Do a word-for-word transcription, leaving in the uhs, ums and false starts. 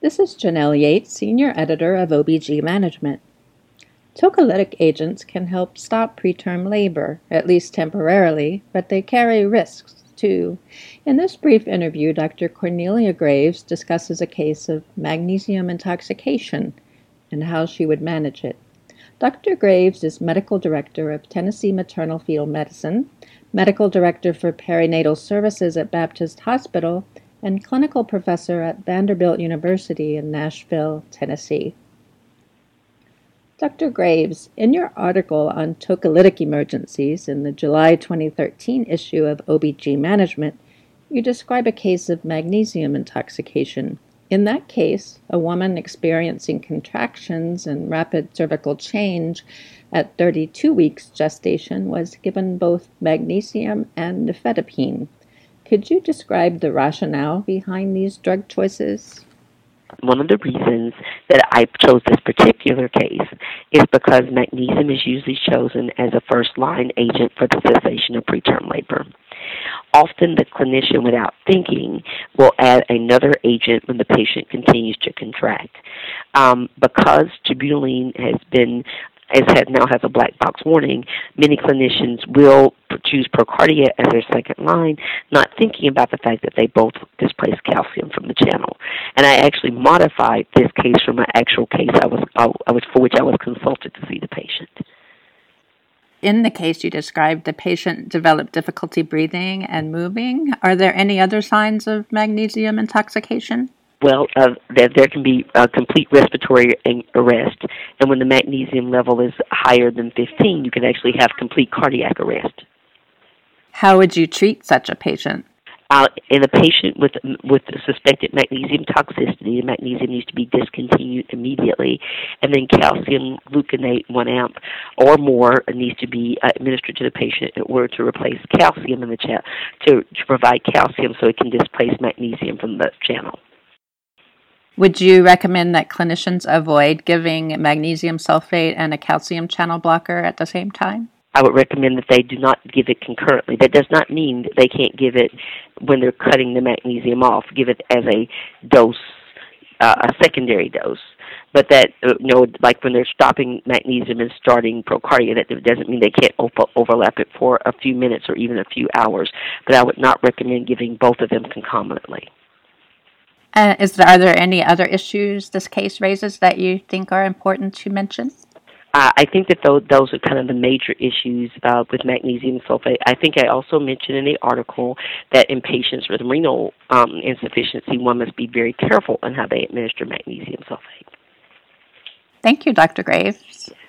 This is Janelle Yates, Senior Editor of O B G Management. Tocolytic agents can help stop preterm labor, at least temporarily, but they carry risks, too. In this brief interview, Doctor Cornelia Graves discusses a case of magnesium intoxication and how she would manage it. Doctor Graves is Medical Director of Tennessee Maternal Fetal Medicine, Medical Director for Perinatal Services at Baptist Hospital, and Clinical Professor at Vanderbilt University in Nashville, Tennessee. Doctor Graves, in your article on tocolytic emergencies in the July twenty thirteen issue of O B G Management, you describe a case of magnesium intoxication. In that case, a woman experiencing contractions and rapid cervical change at thirty-two weeks gestation was given both magnesium and nifedipine. Could you describe the rationale behind these drug choices? One of the reasons that I chose this particular case is because magnesium is usually chosen as a first-line agent for the cessation of preterm labor. Often the clinician, without thinking, will add another agent when the patient continues to contract. Um, because terbutaline has been as has, now has a black box warning, many clinicians will choose Procardia as their second line, not thinking about the fact that they both displace calcium from the channel. And I actually modified this case from an actual case I was, I was for which I was consulted to see the patient. In the case you described, the patient developed difficulty breathing and moving. Are there any other signs of magnesium intoxication? Well, uh, there, there can be a complete respiratory arrest, and when the magnesium level is higher than fifteen, you can actually have complete cardiac arrest. How would you treat such a patient? Uh, in a patient with with suspected magnesium toxicity, the magnesium needs to be discontinued immediately, and then calcium gluconate, one amp or more, needs to be uh, administered to the patient in order to replace calcium in the channel, to, to provide calcium so it can displace magnesium from the channel. Would you recommend that clinicians avoid giving magnesium sulfate and a calcium channel blocker at the same time? I would recommend that they do not give it concurrently. That does not mean that they can't give it when they're cutting the magnesium off. Give it as a dose, uh, a secondary dose. But that, uh, you know, like when they're stopping magnesium and starting Procardia, that doesn't mean they can't op- overlap it for a few minutes or even a few hours. But I would not recommend giving both of them concomitantly. Uh, is there, are there any other issues this case raises that you think are important to mention? Uh, I think that those, those are kind of the major issues uh, with magnesium sulfate. I think I also mentioned in the article that in patients with renal um, insufficiency, one must be very careful in how they administer magnesium sulfate. Thank you, Doctor Graves.